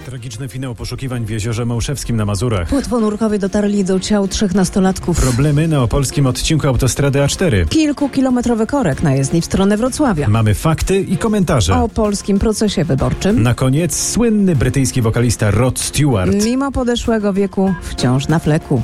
Tragiczny finał poszukiwań w Jeziorze Małszewskim na Mazurach. Płetwonurkowie dotarli do ciał 3 nastolatków. Problemy na opolskim odcinku autostrady A4. Kilkukilometrowy korek na jezdni w stronę Wrocławia. Mamy fakty i komentarze. O polskim procesie wyborczym. Na koniec słynny brytyjski wokalista Rod Stewart. Mimo podeszłego wieku wciąż na fleku.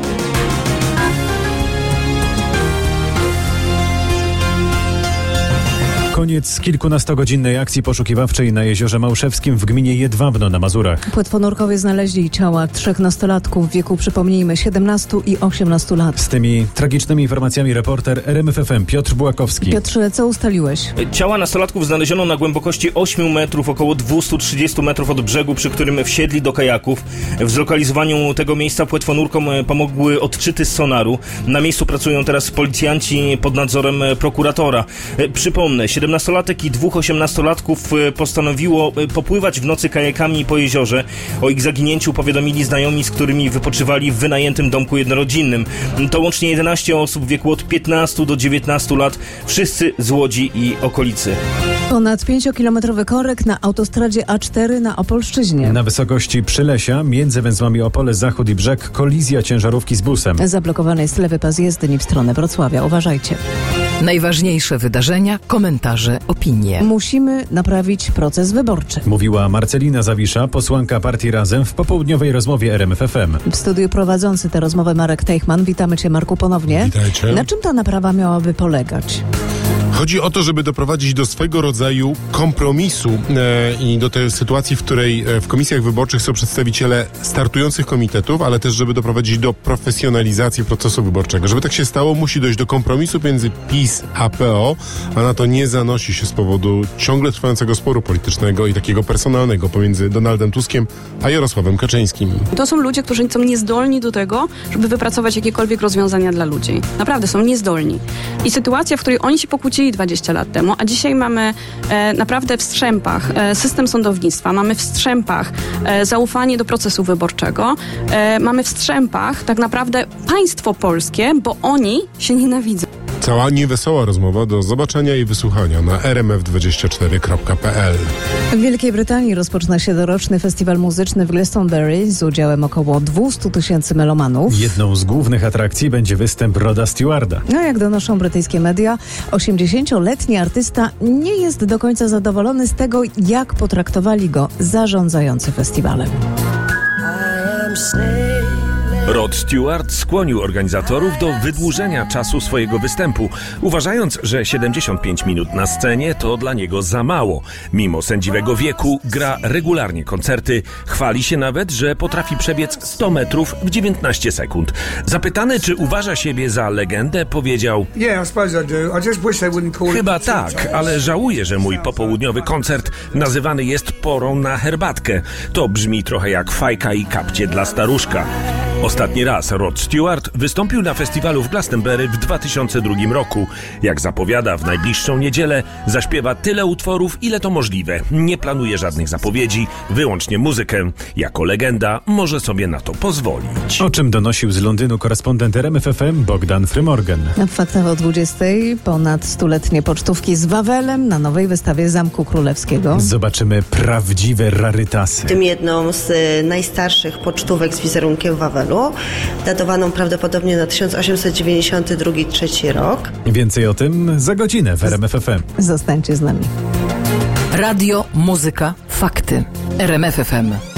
Koniec kilkunastogodzinnej akcji poszukiwawczej na Jeziorze Małszewskim w gminie Jedwabno na Mazurach. Płetwonurkowie znaleźli ciała 3 nastolatków w wieku, przypomnijmy, 17 i 18 lat. Z tymi tragicznymi informacjami reporter RMF FM Piotr Bułakowski. Piotrze, co ustaliłeś? Ciała nastolatków znaleziono na głębokości 8 metrów, około 230 metrów od brzegu, przy którym wsiedli do kajaków. W zlokalizowaniu tego miejsca płetwonurkom pomogły odczyty z sonaru. Na miejscu pracują teraz policjanci pod nadzorem prokuratora. Przypomnę, 17-latek i 2 18-latków postanowiło popływać w nocy kajakami po jeziorze. O ich zaginięciu powiadomili znajomi, z którymi wypoczywali w wynajętym domku jednorodzinnym. To łącznie 11 osób w wieku od 15 do 19 lat, wszyscy z Łodzi i okolicy. Ponad 5-kilometrowy korek na autostradzie A4 na Opolszczyźnie. Na wysokości Przylesia, między węzłami Opole Zachód i Brzeg, kolizja ciężarówki z busem. Zablokowany jest lewy pas jezdni w stronę Wrocławia. Uważajcie. Najważniejsze wydarzenia, komentarze, opinie. Musimy naprawić proces wyborczy. Mówiła Marcelina Zawisza, posłanka partii Razem w popołudniowej rozmowie RMF FM. W studiu prowadzący tę rozmowę Marek Teichman. Witamy Cię, Marku, ponownie. Witajcie. Na czym ta naprawa miałaby polegać? Chodzi o to, żeby doprowadzić do swego rodzaju kompromisu i do tej sytuacji, w której w komisjach wyborczych są przedstawiciele startujących komitetów, ale też żeby doprowadzić do profesjonalizacji procesu wyborczego. Żeby tak się stało, musi dojść do kompromisu między PiS a PO, a na to nie zanosi się z powodu ciągle trwającego sporu politycznego i takiego personalnego pomiędzy Donaldem Tuskiem a Jarosławem Kaczyńskim. To są ludzie, którzy są niezdolni do tego, żeby wypracować jakiekolwiek rozwiązania dla ludzi. Naprawdę są niezdolni. I sytuacja, w której oni się pokłócili 20 lat temu, a dzisiaj mamy naprawdę w strzępach system sądownictwa, mamy w strzępach zaufanie do procesu wyborczego, mamy w strzępach tak naprawdę państwo polskie, bo oni się nienawidzą. Cała niewesoła rozmowa do zobaczenia i wysłuchania na rmf24.pl. W Wielkiej Brytanii rozpoczyna się doroczny festiwal muzyczny w Glastonbury z udziałem około 200 000 melomanów. Jedną z głównych atrakcji będzie występ Roda Stewarda. No jak donoszą brytyjskie media, 80-letni artysta nie jest do końca zadowolony z tego, jak potraktowali go zarządzający festiwalem. Rod Stewart skłonił organizatorów do wydłużenia czasu swojego występu, uważając, że 75 minut na scenie to dla niego za mało. Mimo sędziwego wieku gra regularnie koncerty, chwali się nawet, że potrafi przebiec 100 metrów w 19 sekund. Zapytany, czy uważa siebie za legendę, powiedział: chyba tak, ale żałuję, że mój popołudniowy koncert nazywany jest porą na herbatkę. To brzmi trochę jak fajka i kapcie dla staruszka. Ostatni raz Rod Stewart wystąpił na festiwalu w Glastonbury w 2002 roku. Jak zapowiada, w najbliższą niedzielę zaśpiewa tyle utworów, ile to możliwe. Nie planuje żadnych zapowiedzi, wyłącznie muzykę. Jako legenda może sobie na to pozwolić. O czym donosił z Londynu korespondent RMF FM Bogdan Frymorgan. W faktach o 20 ponad 100-letnie pocztówki z Wawelem na nowej wystawie Zamku Królewskiego. Zobaczymy prawdziwe rarytasy. Tym jedną z najstarszych pocztówek z wizerunkiem Wawelu, datowaną prawdopodobnie na 1892-3 rok. Więcej o tym za godzinę w RMF FM. Zostańcie z nami. Radio, muzyka, fakty. RMF FM.